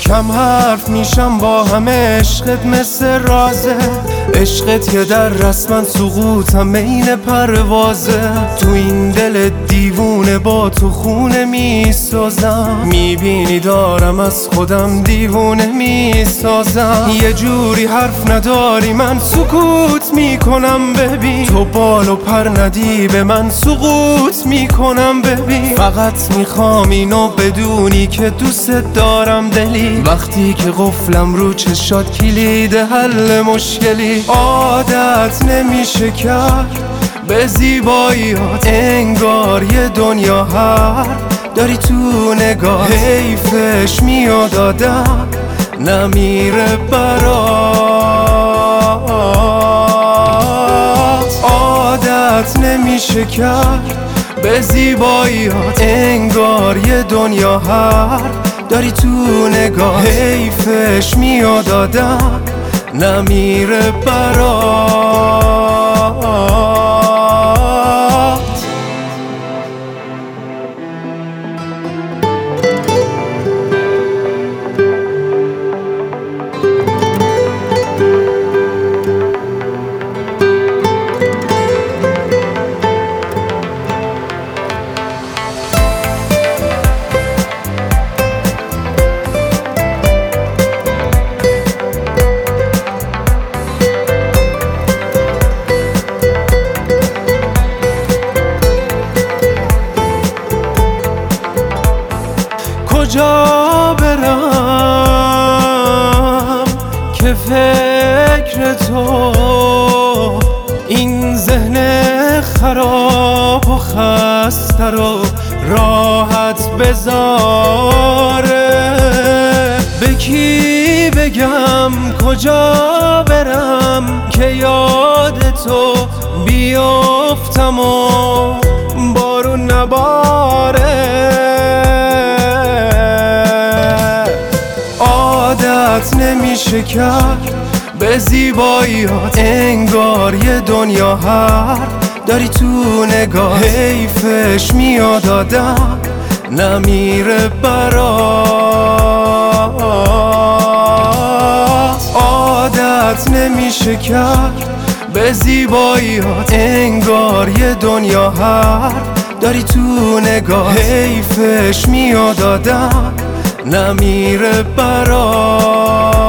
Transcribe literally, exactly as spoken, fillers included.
کم حرف میشم با همه، عشقت مثل رازه، عشقت که در رسمن سقوطم این پروازه. تو این دل دیوونه با تو خونه میسازم، میبینی دارم از خودم دیوونه میسازم. یه جوری حرف نداری من سکوت میکنم ببین، تو بال و پر ندی به من سقوط میکنم ببین. فقط میخوام اینو بدونی که دوست دارم دلی، وقتی که قفلم رو چشات کلید حل مشکلی. عادت نمیشه کرد به زیباییات، انگار یه دنیا هر داری تو نگاه. حیفش میاد آدم نمیره برات، عادت نمیشه کرد به زیباییات، انگار یه دنیا هر داری تو نگاه. حیفش میاد آدم نمیره برات. کجا برم که فکر تو این ذهن خراب و خسته رو راحت بذاره؟ به کی بگم کجا برم که یاد تو بیافتم و بارون نباره؟ عادت نمیشه کرد به زیباییات، انگار یه دنیا هر داری تو نگاه. حیفش میاد آدم نمیره برات، عادت نمیشه کرد به زیباییات، انگار یه دنیا هر داری تو نگاه. حیفش میاد آدم نمیره برات.